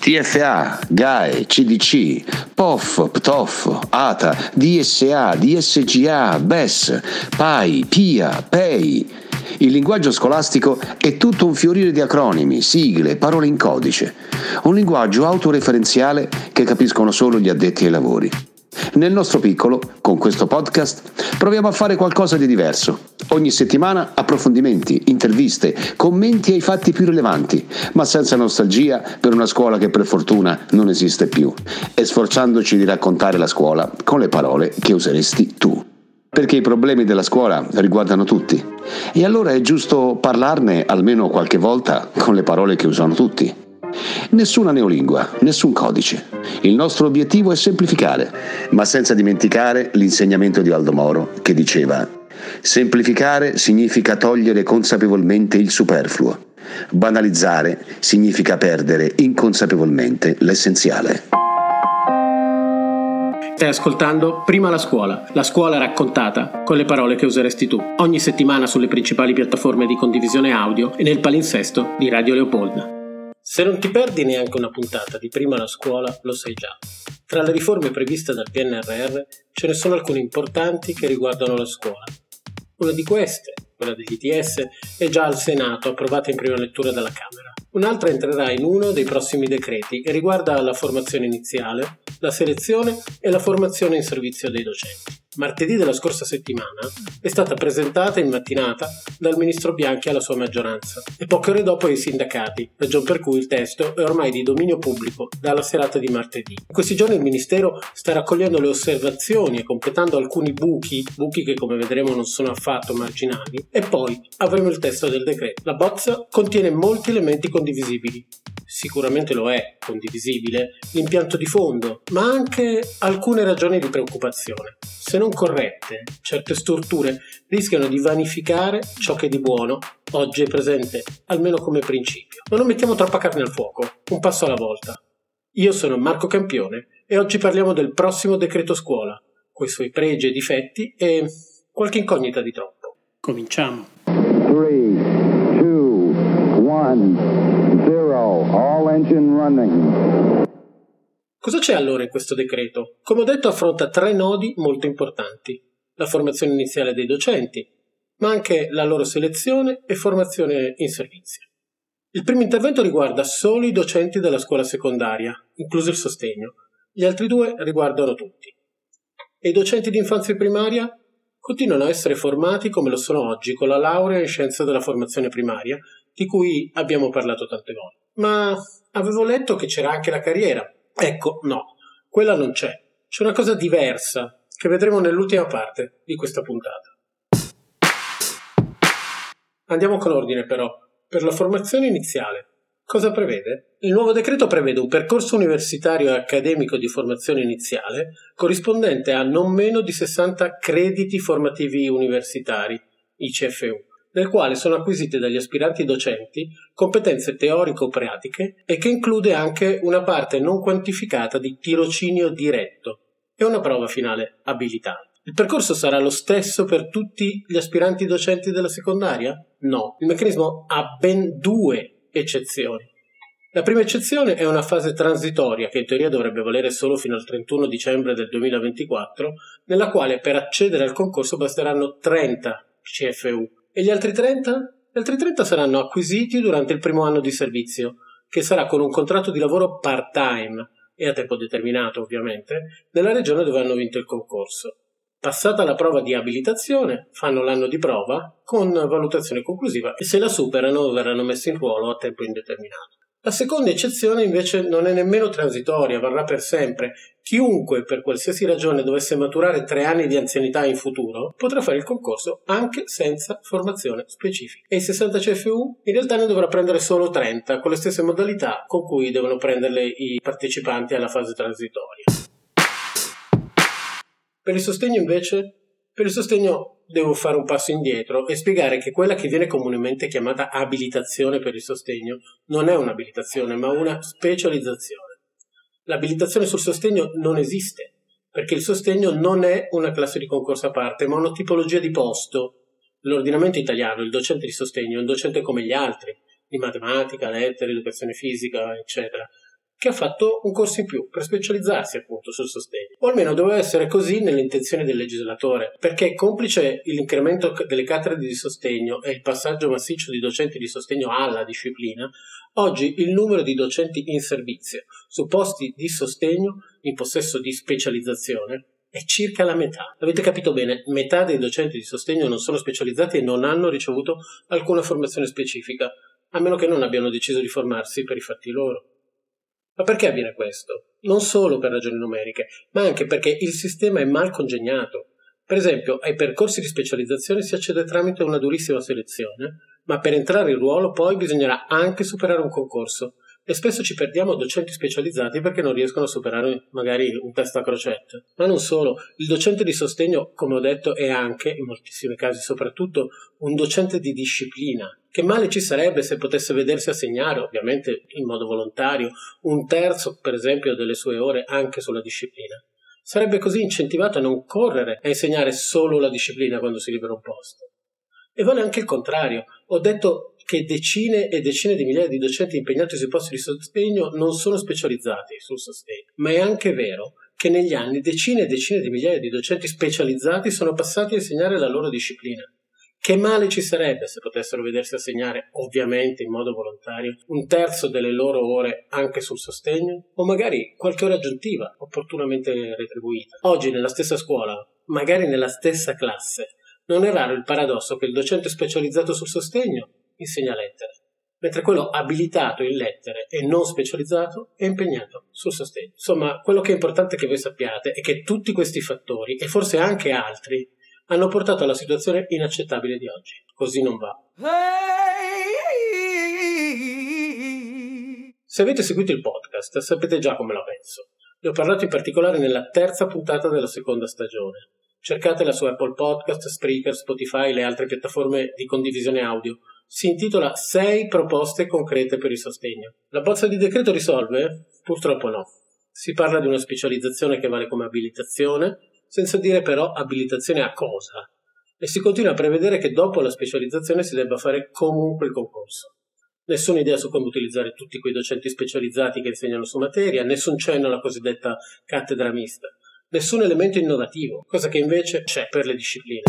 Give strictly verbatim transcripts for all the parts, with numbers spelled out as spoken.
T F A, G A E, C D C, P O F, P T O F, A T A, D S A, D S G A, B E S, P A I, P I A, P E I. Il linguaggio scolastico è tutto un fiorire di acronimi, sigle, parole in codice. Un linguaggio autoreferenziale che capiscono solo gli addetti ai lavori. Nel nostro piccolo, con questo podcast, proviamo a fare qualcosa di diverso. Ogni settimana approfondimenti, interviste, commenti ai fatti più rilevanti, ma senza nostalgia per una scuola che per fortuna non esiste più, e sforzandoci di raccontare la scuola con le parole che useresti tu. Perché i problemi della scuola riguardano tutti, e allora è giusto parlarne almeno qualche volta con le parole che usano tutti. Nessuna neolingua, nessun codice. Il nostro obiettivo è semplificare, ma senza dimenticare l'insegnamento di Aldo Moro che diceva: semplificare significa togliere consapevolmente il superfluo. Banalizzare significa perdere inconsapevolmente l'essenziale. Stai ascoltando Prima la scuola, la scuola raccontata con le parole che useresti tu, ogni settimana sulle principali piattaforme di condivisione audio e nel palinsesto di Radio Leopolda. Se non ti perdi neanche una puntata di Prima la scuola, lo sai già. Tra le riforme previste dal P N R R ce ne sono alcune importanti che riguardano la scuola. Una di queste, quella degli I T S, è già al Senato, approvata in prima lettura dalla Camera. Un'altra entrerà in uno dei prossimi decreti e riguarda la formazione iniziale, la selezione e la formazione in servizio dei docenti. Martedì della scorsa settimana è stata presentata in mattinata dal ministro Bianchi alla sua maggioranza e poche ore dopo ai sindacati, ragion per cui il testo è ormai di dominio pubblico dalla serata di martedì. In questi giorni il ministero sta raccogliendo le osservazioni e completando alcuni buchi, buchi che come vedremo non sono affatto marginali, e poi avremo il testo del decreto. La bozza contiene molti elementi condivisibili. Sicuramente lo è condivisibile l'impianto di fondo, ma anche alcune ragioni di preoccupazione. Se non corrette, certe storture rischiano di vanificare ciò che di buono oggi è presente, almeno come principio. Ma non mettiamo troppa carne al fuoco, un passo alla volta. Io sono Marco Campione e oggi parliamo del prossimo decreto scuola, coi suoi pregi e difetti e qualche incognita di troppo. Cominciamo. three, two, one, zero, all engine running. Cosa c'è allora in questo decreto? Come ho detto, affronta tre nodi molto importanti: la formazione iniziale dei docenti, ma anche la loro selezione e formazione in servizio. Il primo intervento riguarda solo i docenti della scuola secondaria, incluso il sostegno. Gli altri due riguardano tutti. E i docenti di infanzia e primaria continuano a essere formati come lo sono oggi, con la laurea in scienze della formazione primaria, di cui abbiamo parlato tante volte. Ma avevo letto che c'era anche la carriera. Ecco, no, quella non c'è. C'è una cosa diversa che vedremo nell'ultima parte di questa puntata. Andiamo con ordine però. Per la formazione iniziale, cosa prevede? Il nuovo decreto prevede un percorso universitario e accademico di formazione iniziale corrispondente a non meno di sessanta crediti formativi universitari, I C F U, nel quale sono acquisite dagli aspiranti docenti competenze teorico-pratiche e che include anche una parte non quantificata di tirocinio diretto e una prova finale abilitante. Il percorso sarà lo stesso per tutti gli aspiranti docenti della secondaria? No, il meccanismo ha ben due eccezioni. La prima eccezione è una fase transitoria che in teoria dovrebbe valere solo fino al trentuno dicembre del duemilaventiquattro, nella quale per accedere al concorso basteranno trenta C F U. E gli altri trenta? Gli altri trenta saranno acquisiti durante il primo anno di servizio, che sarà con un contratto di lavoro part-time e a tempo determinato ovviamente, nella regione dove hanno vinto il concorso. Passata la prova di abilitazione, fanno l'anno di prova con valutazione conclusiva e se la superano verranno messi in ruolo a tempo indeterminato. La seconda eccezione invece non è nemmeno transitoria, varrà per sempre. Chiunque per qualsiasi ragione dovesse maturare tre anni di anzianità in futuro potrà fare il concorso anche senza formazione specifica. E i sessanta C F U in realtà ne dovrà prendere solo trenta, con le stesse modalità con cui devono prenderle i partecipanti alla fase transitoria. Per il sostegno invece, per il sostegno devo fare un passo indietro e spiegare che quella che viene comunemente chiamata abilitazione per il sostegno non è un'abilitazione, ma una specializzazione. L'abilitazione sul sostegno non esiste, perché il sostegno non è una classe di concorso a parte, ma una tipologia di posto. Nell'ordinamento italiano il docente di sostegno è un docente come gli altri, di matematica, lettere, educazione fisica, eccetera, che ha fatto un corso in più per specializzarsi appunto sul sostegno. O almeno doveva essere così nelle intenzioni del legislatore, perché complice l'incremento delle cattedre di sostegno e il passaggio massiccio di docenti di sostegno alla disciplina, oggi il numero di docenti in servizio su posti di sostegno in possesso di specializzazione è circa la metà. Avete capito bene, metà dei docenti di sostegno non sono specializzati e non hanno ricevuto alcuna formazione specifica, a meno che non abbiano deciso di formarsi per i fatti loro. Ma perché avviene questo? Non solo per ragioni numeriche, ma anche perché il sistema è mal congegnato. Per esempio, ai percorsi di specializzazione si accede tramite una durissima selezione, ma per entrare in ruolo poi bisognerà anche superare un concorso, e spesso ci perdiamo docenti specializzati perché non riescono a superare magari un test a crocette. Ma non solo, il docente di sostegno, come ho detto, è anche, in moltissimi casi soprattutto, un docente di disciplina. Che male ci sarebbe se potesse vedersi assegnare, ovviamente in modo volontario, un terzo, per esempio, delle sue ore anche sulla disciplina. Sarebbe così incentivato a non correre a insegnare solo la disciplina quando si libera un posto. E vale anche il contrario. Ho detto che decine e decine di migliaia di docenti impegnati sui posti di sostegno non sono specializzati sul sostegno, ma è anche vero che negli anni decine e decine di migliaia di docenti specializzati sono passati a insegnare la loro disciplina. Che male ci sarebbe se potessero vedersi assegnare, ovviamente in modo volontario, un terzo delle loro ore anche sul sostegno, o magari qualche ora aggiuntiva, opportunamente retribuita. Oggi nella stessa scuola, magari nella stessa classe, non è raro il paradosso che il docente specializzato sul sostegno insegna lettere, mentre quello abilitato in lettere e non specializzato è impegnato sul sostegno. Insomma, quello che è importante che voi sappiate è che tutti questi fattori, e forse anche altri, hanno portato alla situazione inaccettabile di oggi. Così non va. Se avete seguito il podcast, sapete già come la penso. Ne ho parlato in particolare nella terza puntata della seconda stagione. Cercatela su Apple Podcast, Spreaker, Spotify e le altre piattaforme di condivisione audio. Si intitola sei proposte concrete per il sostegno. La bozza di decreto risolve? Purtroppo no. Si parla di una specializzazione che vale come abilitazione, senza dire però abilitazione a cosa. E si continua a prevedere che dopo la specializzazione si debba fare comunque il concorso. Nessuna idea su come utilizzare tutti quei docenti specializzati che insegnano su materia, nessun cenno alla cosiddetta cattedra mista, nessun elemento innovativo, cosa che invece c'è per le discipline.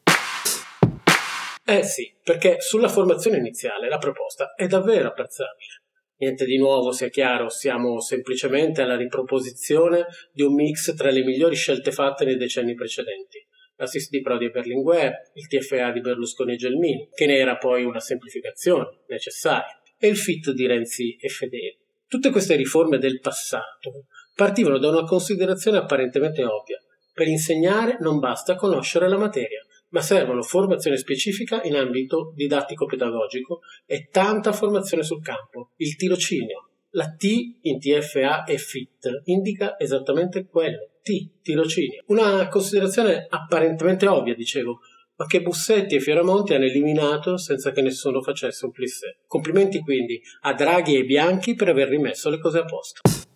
Eh sì, perché sulla formazione iniziale la proposta è davvero apprezzabile. Niente di nuovo, sia chiaro, siamo semplicemente alla riproposizione di un mix tra le migliori scelte fatte nei decenni precedenti. La S I S di Prodi e Berlinguer, il T F A di Berlusconi e Gelmini, che ne era poi una semplificazione necessaria, e il F I T di Renzi e Fedeli. Tutte queste riforme del passato partivano da una considerazione apparentemente ovvia. Per insegnare non basta conoscere la materia, ma servono formazione specifica in ambito didattico-pedagogico e tanta formazione sul campo, il tirocinio. La T in T F A e F I T indica esattamente quello, T, tirocinio. Una considerazione apparentemente ovvia, dicevo, ma che Bussetti e Fioramonti hanno eliminato senza che nessuno facesse un plissé. Complimenti quindi a Draghi e Bianchi per aver rimesso le cose a posto.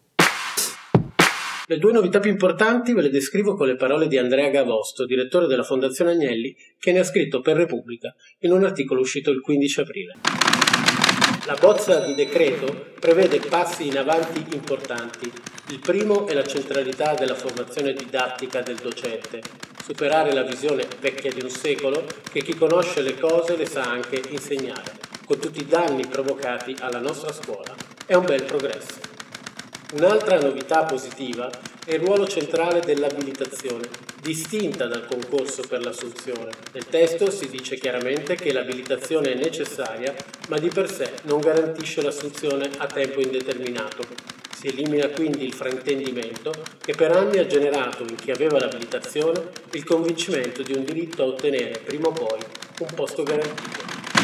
Le due novità più importanti ve le descrivo con le parole di Andrea Gavosto, direttore della Fondazione Agnelli, che ne ha scritto per Repubblica in un articolo uscito il quindici aprile. La bozza di decreto prevede passi in avanti importanti. Il primo è la centralità della formazione didattica del docente, superare la visione vecchia di un secolo che chi conosce le cose le sa anche insegnare, con tutti i danni provocati alla nostra scuola. È un bel progresso. Un'altra novità positiva è il ruolo centrale dell'abilitazione, distinta dal concorso per l'assunzione. Nel testo si dice chiaramente che l'abilitazione è necessaria, ma di per sé non garantisce l'assunzione a tempo indeterminato. Si elimina quindi il fraintendimento che per anni ha generato in chi aveva l'abilitazione il convincimento di un diritto a ottenere prima o poi un posto garantito.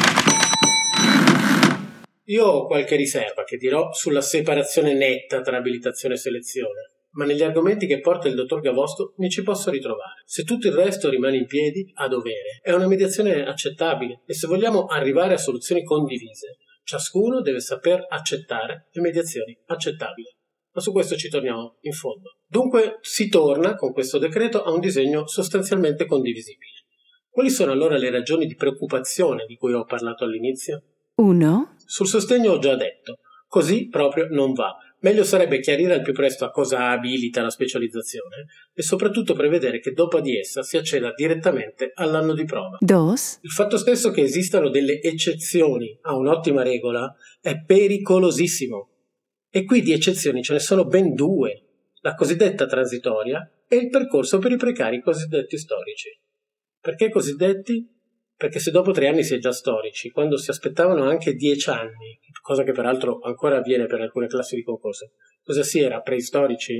Io ho qualche riserva che dirò sulla separazione netta tra abilitazione e selezione, ma negli argomenti che porta il dottor Gavosto mi ci posso ritrovare. Se tutto il resto rimane in piedi, a dovere, è una mediazione accettabile e se vogliamo arrivare a soluzioni condivise, ciascuno deve saper accettare le mediazioni accettabili. Ma su questo ci torniamo in fondo. Dunque si torna con questo decreto a un disegno sostanzialmente condivisibile. Quali sono allora le ragioni di preoccupazione di cui ho parlato all'inizio? uno. Sul sostegno ho già detto, così proprio non va, Meglio sarebbe chiarire al più presto a cosa abilita la specializzazione e soprattutto prevedere che dopo di essa si acceda direttamente all'anno di prova. Dos. Il fatto stesso che esistano delle eccezioni a un'ottima regola è pericolosissimo. E qui di eccezioni ce ne sono ben due, la cosiddetta transitoria e il percorso per i precari cosiddetti storici. Perché cosiddetti? Perché se dopo tre anni si è già storici, quando si aspettavano anche dieci anni, cosa che peraltro ancora avviene per alcune classi di concorso, cosa si era? Preistorici?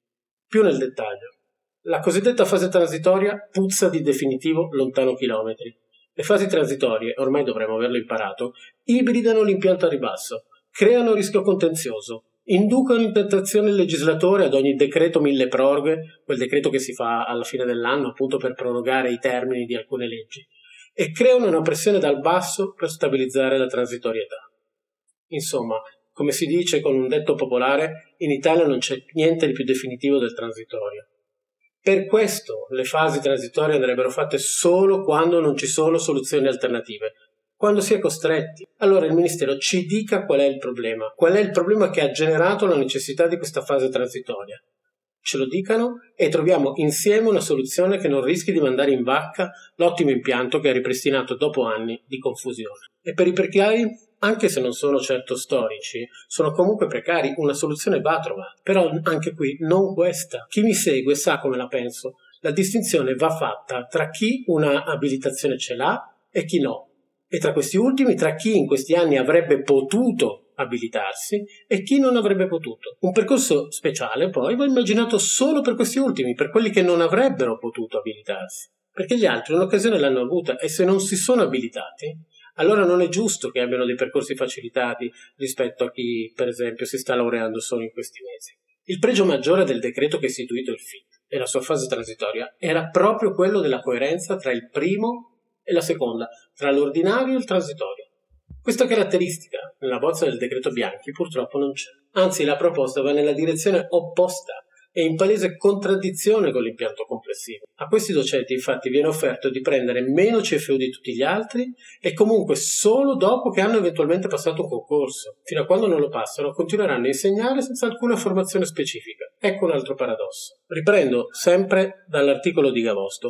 Più nel dettaglio. La cosiddetta fase transitoria puzza di definitivo lontano chilometri. Le fasi transitorie, ormai dovremmo averlo imparato, ibridano l'impianto a ribasso, creano rischio contenzioso, inducono in tentazione il legislatore ad ogni decreto mille proroghe, quel decreto che si fa alla fine dell'anno appunto per prorogare i termini di alcune leggi, e creano una pressione dal basso per stabilizzare la transitorietà. Insomma, come si dice con un detto popolare, in Italia non c'è niente di più definitivo del transitorio. Per questo le fasi transitorie andrebbero fatte solo quando non ci sono soluzioni alternative, quando si è costretti. Allora il Ministero ci dica qual è il problema, qual è il problema che ha generato la necessità di questa fase transitoria. Ce lo dicano e troviamo insieme una soluzione che non rischi di mandare in vacca l'ottimo impianto che ha ripristinato dopo anni di confusione. E per i precari, anche se non sono certo storici, sono comunque precari, una soluzione va trovata. Però anche qui non questa. Chi mi segue sa come la penso. La distinzione va fatta tra chi una abilitazione ce l'ha e chi no. E tra questi ultimi, tra chi in questi anni avrebbe potuto abilitarsi e chi non avrebbe potuto. Un percorso speciale poi va immaginato solo per questi ultimi, per quelli che non avrebbero potuto abilitarsi, perché gli altri un'occasione l'hanno avuta e se non si sono abilitati, allora non è giusto che abbiano dei percorsi facilitati rispetto a chi, per esempio, si sta laureando solo in questi mesi. Il pregio maggiore del decreto che ha istituito il F I T e la sua fase transitoria era proprio quello della coerenza tra il primo e la seconda, tra l'ordinario e il transitorio. Questa caratteristica nella bozza del decreto Bianchi purtroppo non c'è. Anzi, la proposta va nella direzione opposta e in palese contraddizione con l'impianto complessivo. A questi docenti infatti viene offerto di prendere meno C F U di tutti gli altri e comunque solo dopo che hanno eventualmente passato un concorso. Fino a quando non lo passano continueranno a insegnare senza alcuna formazione specifica. Ecco un altro paradosso. Riprendo sempre dall'articolo di Gavosto.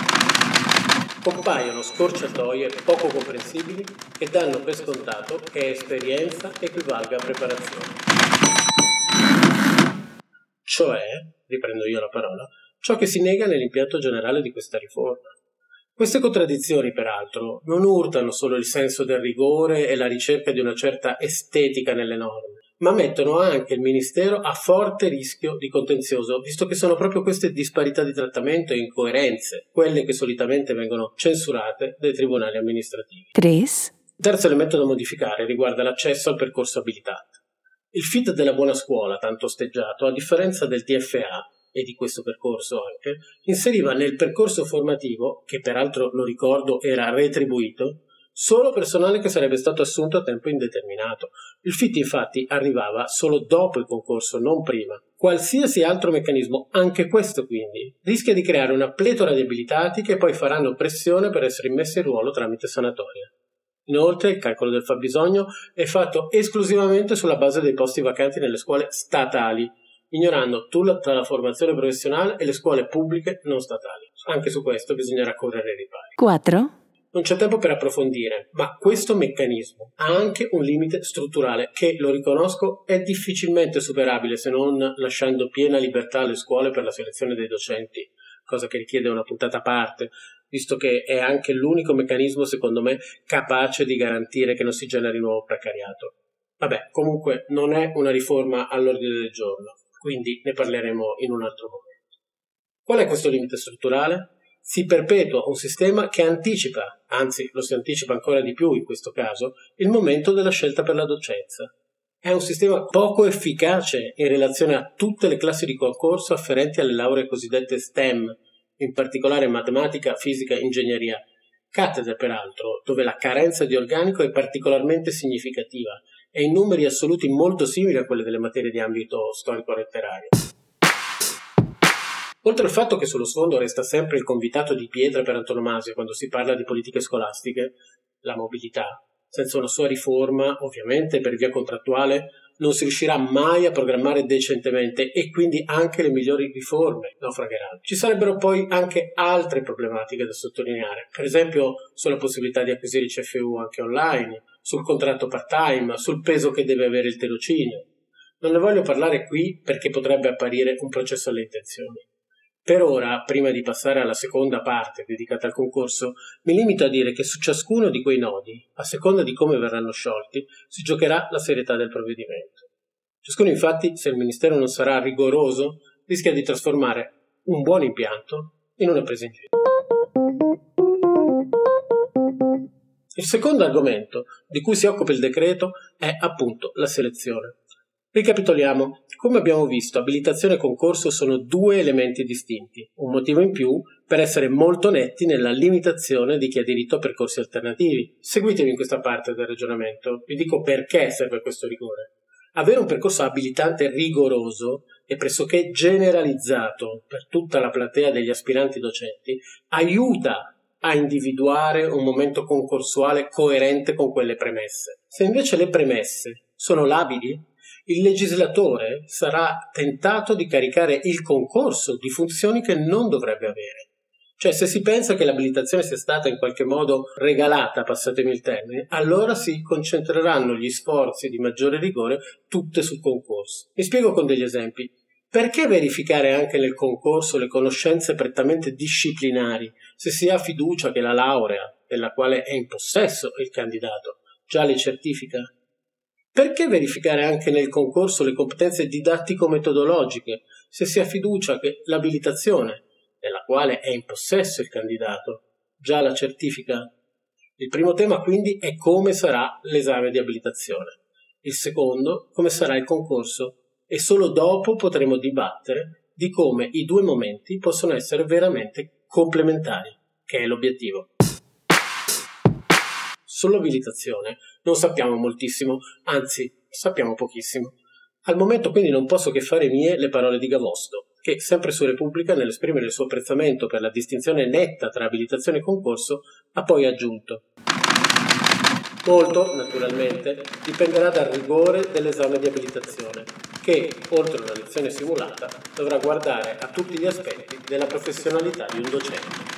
Compaiono scorciatoie poco comprensibili che danno per scontato che esperienza equivalga a preparazione. Cioè, riprendo io la parola, ciò che si nega nell'impianto generale di questa riforma. Queste contraddizioni, peraltro, non urtano solo il senso del rigore e la ricerca di una certa estetica nelle norme, ma mettono anche il Ministero a forte rischio di contenzioso, visto che sono proprio queste disparità di trattamento e incoerenze, quelle che solitamente vengono censurate dai tribunali amministrativi. Tres. Il terzo elemento da modificare riguarda l'accesso al percorso abilitante. Il F I T della buona scuola, tanto osteggiato, a differenza del T F A, e di questo percorso anche, inseriva nel percorso formativo, che peraltro, lo ricordo, era retribuito, solo personale che sarebbe stato assunto a tempo indeterminato. Il F I T infatti arrivava solo dopo il concorso, non prima. Qualsiasi altro meccanismo, anche questo quindi, rischia di creare una pletora di abilitati che poi faranno pressione per essere immessi in ruolo tramite sanatoria. Inoltre il calcolo del fabbisogno è fatto esclusivamente sulla base dei posti vacanti nelle scuole statali, ignorando tutta la formazione professionale e le scuole pubbliche non statali. Anche su questo bisognerà correre ai ripari. Quattro. Non c'è tempo per approfondire, ma questo meccanismo ha anche un limite strutturale che, lo riconosco, è difficilmente superabile se non lasciando piena libertà alle scuole per la selezione dei docenti, cosa che richiede una puntata a parte, visto che è anche l'unico meccanismo, secondo me, capace di garantire che non si generi nuovo precariato. Vabbè, comunque non è una riforma all'ordine del giorno, quindi ne parleremo in un altro momento. Qual è questo limite strutturale? Si perpetua un sistema che anticipa, anzi lo si anticipa ancora di più in questo caso, il momento della scelta per la docenza. È un sistema poco efficace in relazione a tutte le classi di concorso afferenti alle lauree cosiddette STEM, in particolare matematica, fisica e ingegneria, cattedre peraltro dove la carenza di organico è particolarmente significativa e in numeri assoluti molto simili a quelle delle materie di ambito storico-letterario. Oltre al fatto che sullo sfondo resta sempre il convitato di pietra per antonomasia quando si parla di politiche scolastiche, la mobilità, senza una sua riforma, ovviamente per via contrattuale, non si riuscirà mai a programmare decentemente e quindi anche le migliori riforme naufragheranno. Ci sarebbero poi anche altre problematiche da sottolineare, per esempio sulla possibilità di acquisire i C F U anche online, sul contratto part-time, sul peso che deve avere il tirocinio. Non ne voglio parlare qui perché potrebbe apparire un processo alle intenzioni. Per ora, prima di passare alla seconda parte dedicata al concorso, mi limito a dire che su ciascuno di quei nodi, a seconda di come verranno sciolti, si giocherà la serietà del provvedimento. Ciascuno, infatti, se il Ministero non sarà rigoroso, rischia di trasformare un buon impianto in una presa in giro. Il secondo argomento di cui si occupa il decreto è appunto la selezione. Ricapitoliamo. Come abbiamo visto, abilitazione e concorso sono due elementi distinti, un motivo in più per essere molto netti nella limitazione di chi ha diritto a percorsi alternativi. Seguitemi in questa parte del ragionamento, vi dico perché serve questo rigore. Avere un percorso abilitante rigoroso e pressoché generalizzato per tutta la platea degli aspiranti docenti aiuta a individuare un momento concorsuale coerente con quelle premesse. Se invece le premesse sono labili, il legislatore sarà tentato di caricare il concorso di funzioni che non dovrebbe avere. Cioè, se si pensa che l'abilitazione sia stata in qualche modo regalata, passatemi il termine, allora si concentreranno gli sforzi di maggiore rigore tutte sul concorso. Mi spiego con degli esempi. Perché verificare anche nel concorso le conoscenze prettamente disciplinari se si ha fiducia che la laurea, della quale è in possesso il candidato, già le certifica? Perché verificare anche nel concorso le competenze didattico-metodologiche se si ha fiducia che l'abilitazione, della quale è in possesso il candidato, già la certifica? Il primo tema quindi è come sarà l'esame di abilitazione. Il secondo, come sarà il concorso, e solo dopo potremo dibattere di come i due momenti possono essere veramente complementari, che è l'obiettivo. Sull'abilitazione non sappiamo moltissimo, anzi sappiamo pochissimo. Al momento quindi non posso che fare mie le parole di Gavosto, che sempre su Repubblica, nell'esprimere il suo apprezzamento per la distinzione netta tra abilitazione e concorso, ha poi aggiunto: molto, naturalmente, dipenderà dal rigore dell'esame di abilitazione, che, oltre a una lezione simulata, dovrà guardare a tutti gli aspetti della professionalità di un docente.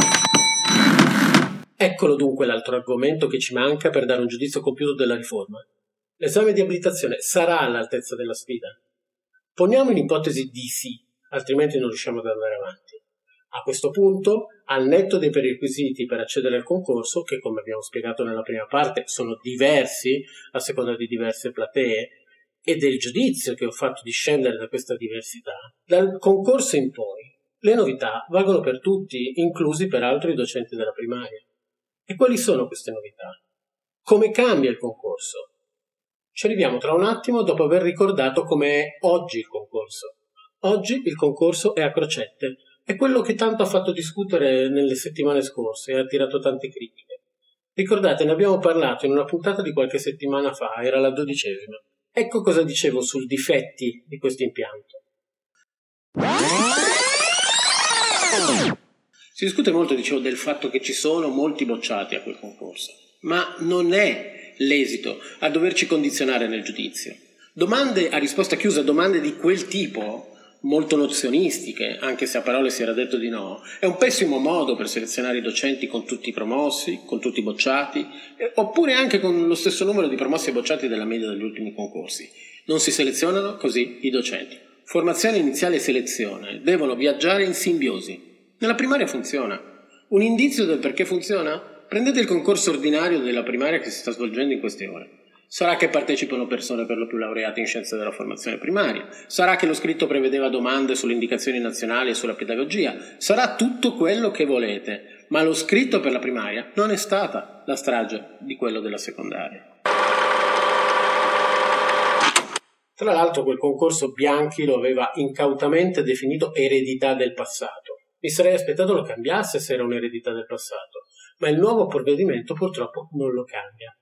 Eccolo dunque l'altro argomento che ci manca per dare un giudizio compiuto della riforma. L'esame di abilitazione sarà all'altezza della sfida? Poniamo un'ipotesi di sì, altrimenti non riusciamo ad andare avanti. A questo punto, al netto dei prerequisiti per accedere al concorso, che come abbiamo spiegato nella prima parte sono diversi a seconda di diverse platee, e del giudizio che ho fatto discendere da questa diversità, dal concorso in poi le novità valgono per tutti, inclusi peraltro i docenti della primaria. E quali sono queste novità? Come cambia il concorso? Ci arriviamo tra un attimo dopo aver ricordato com'è oggi il concorso. Oggi il concorso è a crocette, è quello che tanto ha fatto discutere nelle settimane scorse e ha attirato tante critiche. Ricordate, ne abbiamo parlato in una puntata di qualche settimana fa, era la dodicesima. Ecco cosa dicevo sui difetti di questo impianto. Si discute molto, dicevo, del fatto che ci sono molti bocciati a quel concorso, ma non è l'esito a doverci condizionare nel giudizio. Domande a risposta chiusa, domande di quel tipo, molto nozionistiche, anche se a parole si era detto di no, è un pessimo modo per selezionare i docenti con tutti i promossi, con tutti i bocciati, eh, oppure anche con lo stesso numero di promossi e bocciati della media degli ultimi concorsi. Non si selezionano così i docenti. Formazione iniziale e selezione devono viaggiare in simbiosi. Nella primaria funziona. Un indizio del perché funziona? Prendete il concorso ordinario della primaria che si sta svolgendo in queste ore. Sarà che partecipano persone per lo più laureate in scienze della formazione primaria, sarà che lo scritto prevedeva domande sulle indicazioni nazionali e sulla pedagogia, sarà tutto quello che volete, ma lo scritto per la primaria non è stata la strage di quello della secondaria. Tra l'altro quel concorso Bianchi lo aveva incautamente definito eredità del passato. Mi sarei aspettato lo cambiasse se era un'eredità del passato, ma il nuovo provvedimento purtroppo non lo cambia.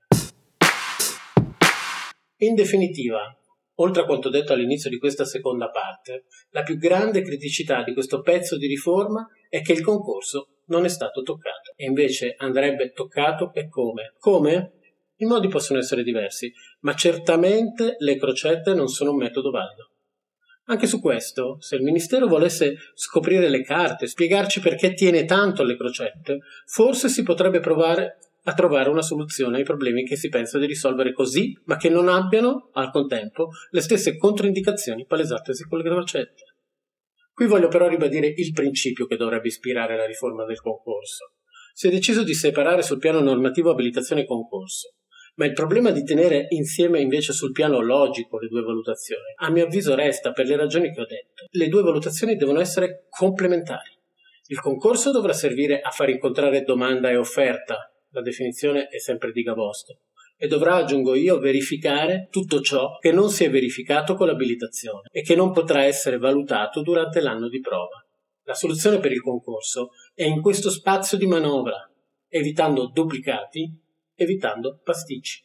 In definitiva, oltre a quanto detto all'inizio di questa seconda parte, la più grande criticità di questo pezzo di riforma è che il concorso non è stato toccato, e invece andrebbe toccato e come? Come? I modi possono essere diversi, ma certamente le crocette non sono un metodo valido. Anche su questo, se il Ministero volesse scoprire le carte, spiegarci perché tiene tanto alle crocette, forse si potrebbe provare a trovare una soluzione ai problemi che si pensa di risolvere così, ma che non abbiano, al contempo, le stesse controindicazioni palesatesi con le crocette. Qui voglio però ribadire il principio che dovrebbe ispirare la riforma del concorso. Si è deciso di separare sul piano normativo abilitazione e concorso, ma il problema di tenere insieme invece sul piano logico le due valutazioni, a mio avviso resta per le ragioni che ho detto. Le due valutazioni devono essere complementari. Il concorso dovrà servire a far incontrare domanda e offerta, la definizione è sempre di Gavosto, e dovrà, aggiungo io, verificare tutto ciò che non si è verificato con l'abilitazione e che non potrà essere valutato durante l'anno di prova. La soluzione per il concorso è in questo spazio di manovra, evitando duplicati, evitando pasticci.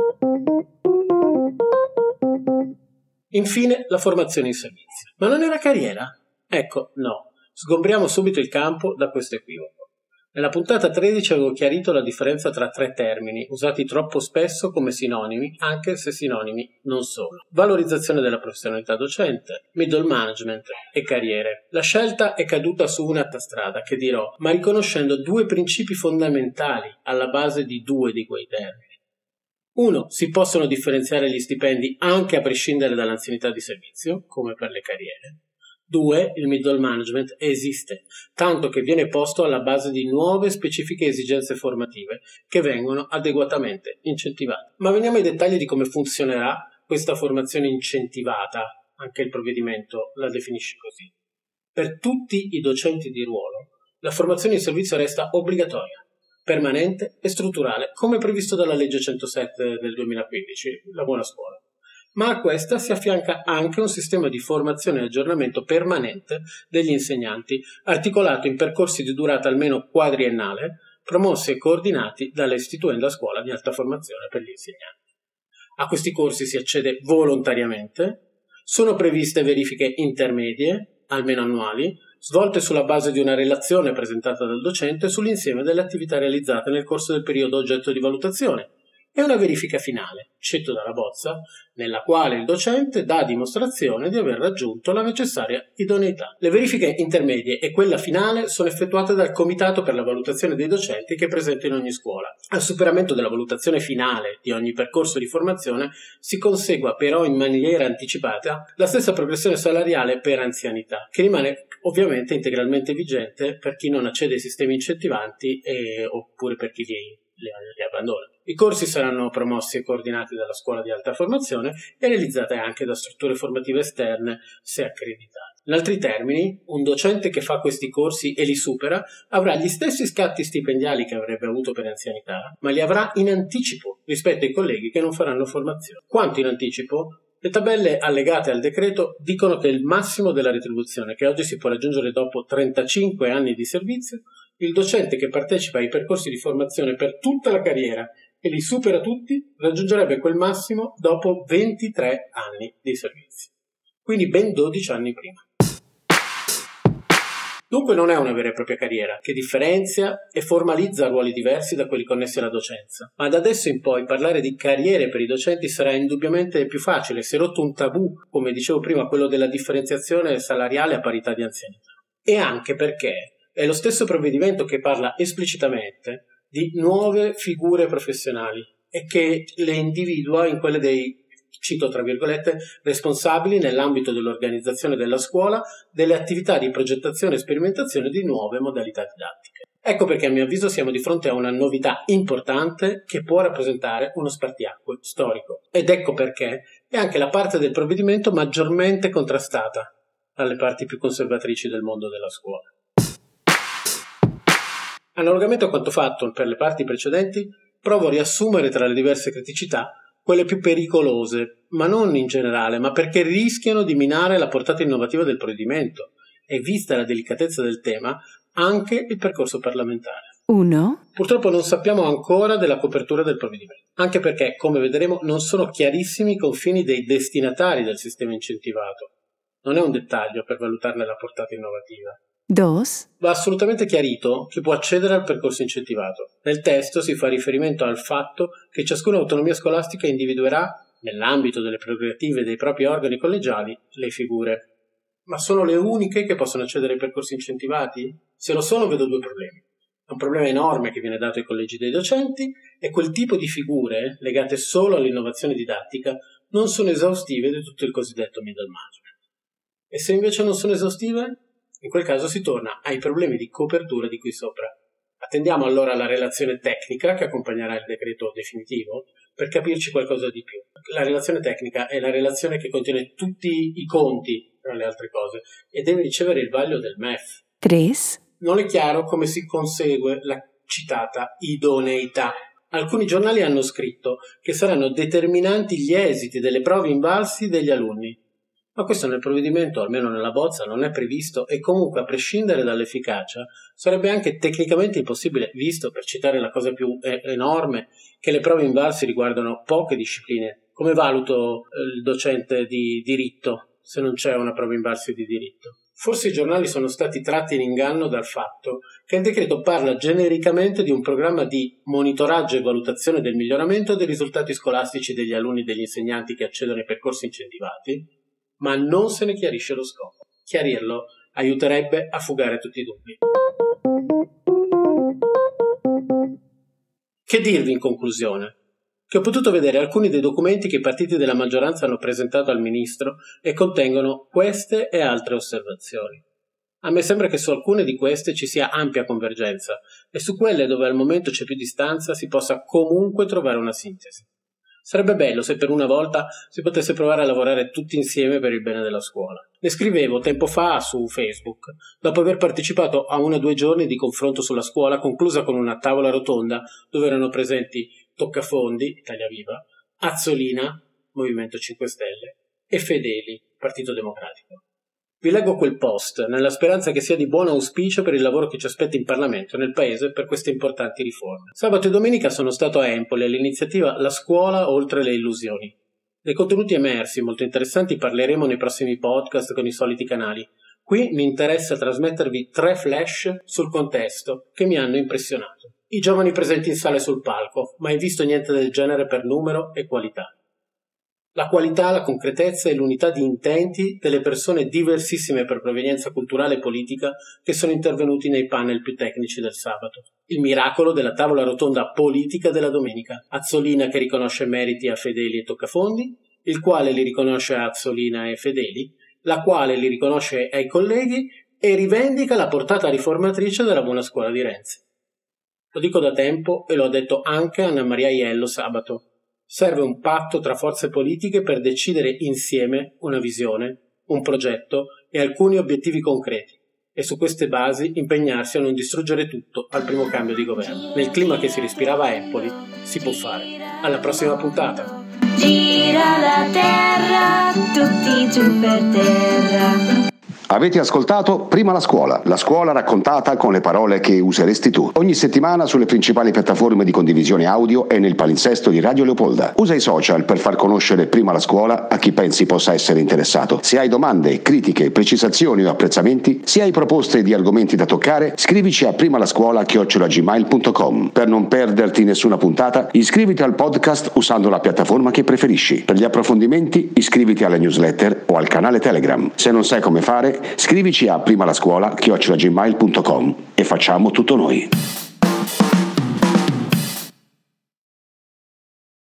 Infine, la formazione in servizio. Ma non era carriera? Ecco, no. Sgombriamo subito il campo da questo equivoco. Nella puntata tredici avevo chiarito la differenza tra tre termini, usati troppo spesso come sinonimi, anche se sinonimi non sono. Valorizzazione della professionalità docente, middle management e carriere. La scelta è caduta su una strada, che dirò, ma riconoscendo due principi fondamentali alla base di due di quei termini. Uno, si possono differenziare gli stipendi anche a prescindere dall'anzianità di servizio, come per le carriere. Due, il middle management esiste, tanto che viene posto alla base di nuove specifiche esigenze formative che vengono adeguatamente incentivate. Ma veniamo ai dettagli di come funzionerà questa formazione incentivata, anche il provvedimento la definisce così. Per tutti i docenti di ruolo, la formazione in servizio resta obbligatoria, permanente e strutturale, come previsto dalla legge centosette del duemilaquindici, la buona scuola. Ma a questa si affianca anche un sistema di formazione e aggiornamento permanente degli insegnanti, articolato in percorsi di durata almeno quadriennale, promossi e coordinati dalla istituenda scuola di alta formazione per gli insegnanti. A questi corsi si accede volontariamente, sono previste verifiche intermedie, almeno annuali, svolte sulla base di una relazione presentata dal docente sull'insieme delle attività realizzate nel corso del periodo oggetto di valutazione, e una verifica finale, scetto dalla bozza, nella quale il docente dà dimostrazione di aver raggiunto la necessaria idoneità. Le verifiche intermedie e quella finale sono effettuate dal Comitato per la valutazione dei docenti che è presente in ogni scuola. Al superamento della valutazione finale di ogni percorso di formazione si consegua però in maniera anticipata la stessa progressione salariale per anzianità, che rimane ovviamente integralmente vigente per chi non accede ai sistemi incentivanti e, oppure per chi li, li, li abbandona. I corsi saranno promossi e coordinati dalla scuola di alta formazione e realizzate anche da strutture formative esterne se accreditate. In altri termini, un docente che fa questi corsi e li supera avrà gli stessi scatti stipendiali che avrebbe avuto per anzianità, ma li avrà in anticipo rispetto ai colleghi che non faranno formazione. Quanto in anticipo? Le tabelle allegate al decreto dicono che il massimo della retribuzione, che oggi si può raggiungere dopo trentacinque anni di servizio, il docente che partecipa ai percorsi di formazione per tutta la carriera e li supera tutti, raggiungerebbe quel massimo dopo ventitré anni di servizio. Quindi ben dodici anni prima. Dunque non è una vera e propria carriera, che differenzia e formalizza ruoli diversi da quelli connessi alla docenza. Ma da adesso in poi parlare di carriere per i docenti sarà indubbiamente più facile, si è rotto un tabù, come dicevo prima, quello della differenziazione salariale a parità di anzianità. E anche perché è lo stesso provvedimento che parla esplicitamente di nuove figure professionali e che le individua in quelle dei, cito tra virgolette, responsabili nell'ambito dell'organizzazione della scuola delle attività di progettazione e sperimentazione di nuove modalità didattiche. Ecco perché a mio avviso siamo di fronte a una novità importante che può rappresentare uno spartiacque storico. Ed ecco perché è anche la parte del provvedimento maggiormente contrastata dalle parti più conservatrici del mondo della scuola. Analogamente a quanto fatto per le parti precedenti, provo a riassumere tra le diverse criticità quelle più pericolose, ma non in generale, ma perché rischiano di minare la portata innovativa del provvedimento e, vista la delicatezza del tema, anche il percorso parlamentare. Uno. Purtroppo non sappiamo ancora della copertura del provvedimento, anche perché, come vedremo, non sono chiarissimi i confini dei destinatari del sistema incentivato. Non è un dettaglio per valutarne la portata innovativa. Dos. Va assolutamente chiarito chi può accedere al percorso incentivato. Nel testo si fa riferimento al fatto che ciascuna autonomia scolastica individuerà, nell'ambito delle prerogative dei propri organi collegiali, le figure. Ma sono le uniche che possono accedere ai percorsi incentivati? Se lo sono, vedo due problemi. È un problema enorme che viene dato ai collegi dei docenti e quel tipo di figure, legate solo all'innovazione didattica, non sono esaustive di tutto il cosiddetto middle management. E se invece non sono esaustive? In quel caso si torna ai problemi di copertura di qui sopra. Attendiamo allora la relazione tecnica che accompagnerà il decreto definitivo per capirci qualcosa di più. La relazione tecnica è la relazione che contiene tutti i conti, tra le altre cose, e deve ricevere il vaglio del M E F. Tres. Non è chiaro come si consegue la citata idoneità. Alcuni giornali hanno scritto che saranno determinanti gli esiti delle prove invalsi degli alunni. Ma questo nel provvedimento, almeno nella bozza, non è previsto e comunque, a prescindere dall'efficacia, sarebbe anche tecnicamente impossibile, visto, per citare la cosa più enorme, che le prove invalsi riguardano poche discipline. Come valuto il docente di diritto se non c'è una prova invalsi di diritto? Forse i giornali sono stati tratti in inganno dal fatto che il decreto parla genericamente di un programma di monitoraggio e valutazione del miglioramento dei risultati scolastici degli alunni e degli insegnanti che accedono ai percorsi incentivati, ma non se ne chiarisce lo scopo. Chiarirlo aiuterebbe a fugare tutti i dubbi. Che dirvi in conclusione? Che ho potuto vedere alcuni dei documenti che i partiti della maggioranza hanno presentato al Ministro e contengono queste e altre osservazioni. A me sembra che su alcune di queste ci sia ampia convergenza e su quelle dove al momento c'è più distanza si possa comunque trovare una sintesi. Sarebbe bello se per una volta si potesse provare a lavorare tutti insieme per il bene della scuola. Ne scrivevo tempo fa su Facebook, dopo aver partecipato a uno o due giorni di confronto sulla scuola, conclusa con una tavola rotonda dove erano presenti Toccafondi, Italia Viva, Azzolina, Movimento cinque Stelle, e Fedeli, Partito Democratico. Vi leggo quel post, nella speranza che sia di buon auspicio per il lavoro che ci aspetta in Parlamento e nel Paese per queste importanti riforme. Sabato e domenica sono stato a Empoli all'iniziativa La scuola oltre le illusioni. Dei contenuti emersi, molto interessanti, parleremo nei prossimi podcast con i soliti canali. Qui mi interessa trasmettervi tre flash sul contesto che mi hanno impressionato. I giovani presenti in sala e sul palco, mai visto niente del genere per numero e qualità. La qualità, la concretezza e l'unità di intenti delle persone diversissime per provenienza culturale e politica che sono intervenuti nei panel più tecnici del sabato. Il miracolo della tavola rotonda politica della domenica. Azzolina che riconosce meriti a Fedeli e Toccafondi, il quale li riconosce a Azzolina e Fedeli, la quale li riconosce ai colleghi e rivendica la portata riformatrice della buona scuola di Renzi. Lo dico da tempo e lo ha detto anche Anna Maria Aiello sabato. Serve un patto tra forze politiche per decidere insieme una visione, un progetto e alcuni obiettivi concreti e su queste basi impegnarsi a non distruggere tutto al primo cambio di governo. Nel clima che si respirava a Empoli si può fare. Alla prossima puntata! Gira la terra, tutti giù per terra. Avete ascoltato Prima la scuola, la scuola raccontata con le parole che useresti tu. Ogni settimana sulle principali piattaforme di condivisione audio e nel palinsesto di Radio Leopolda. Usa i social per far conoscere Prima la scuola a chi pensi possa essere interessato. Se hai domande, critiche, precisazioni o apprezzamenti, se hai proposte di argomenti da toccare, scrivici a primalascuola chiocciola gmail punto com. Per non perderti nessuna puntata, iscriviti al podcast usando la piattaforma che preferisci. Per gli approfondimenti, iscriviti alla newsletter o al canale Telegram. Se non sai come fare, scrivici a primalascuola chiocciola gmail punto com e facciamo tutto noi.